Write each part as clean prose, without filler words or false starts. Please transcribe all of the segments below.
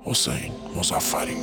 حسین مظفری.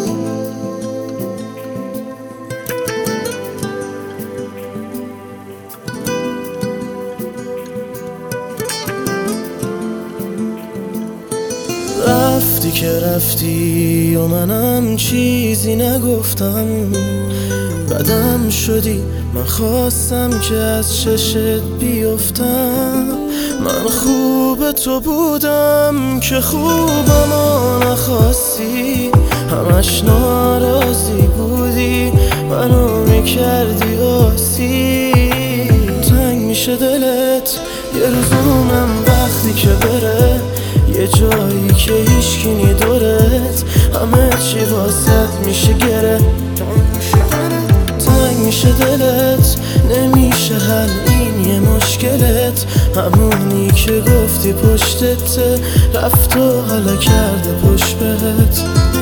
رفتی که رفتی و منم چیزی نگفتم، بدم شدی من خواستم که از چشت بیفتم. من خوب تو بودم که خوبمو نخواستی، همش ناراضی بودی منو میکردی آسی. تنگ میشه دلت یه روز اونم وقتی که بره، یه جایی که هیچکی نی دورت، همه چی واسط میشه گره. تنگ میشه دلت نمیشه حل این یه مشکلت، همونی که گفتی پشتت رفت و حالا کرده پشت بهت.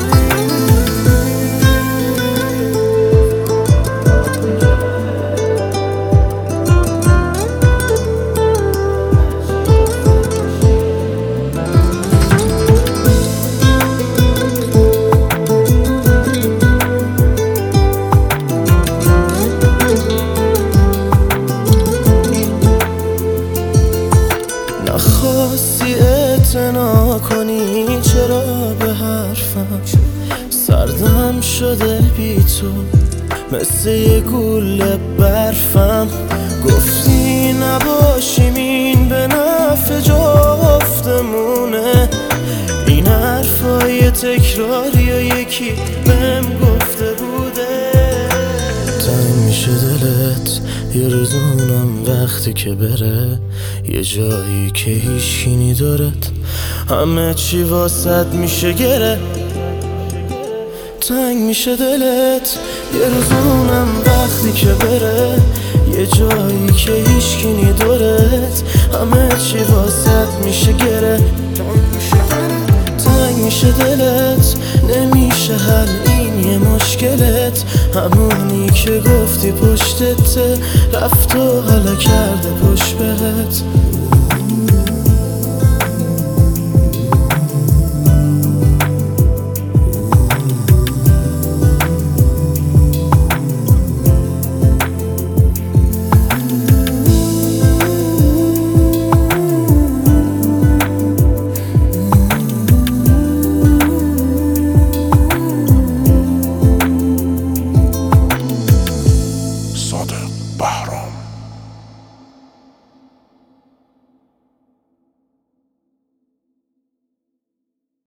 نخواستی اعتنا کنی چرا به حرفم، سردم شده بی تو مثل یه گوله برفم. گفتی نباشیم این به نفع جفتمونه، این حرفای تکراری و یکی بهم گفته بوده. تنگ میشه دلت یه روز اونم وقتی که بره، یه جایی که هیچکی نی دارد، همه چی واسط میشه گره. تنگ میشه دلت یه روز اونم وقتی که بره، یه جایی که هیچکی نی دارد، همه چی واسط میشه گره. تنگ میشه دلت نمیشه حل این یه مشکلت، همونی که گفتی پشتت رفت و حالا کرده پشت بهت.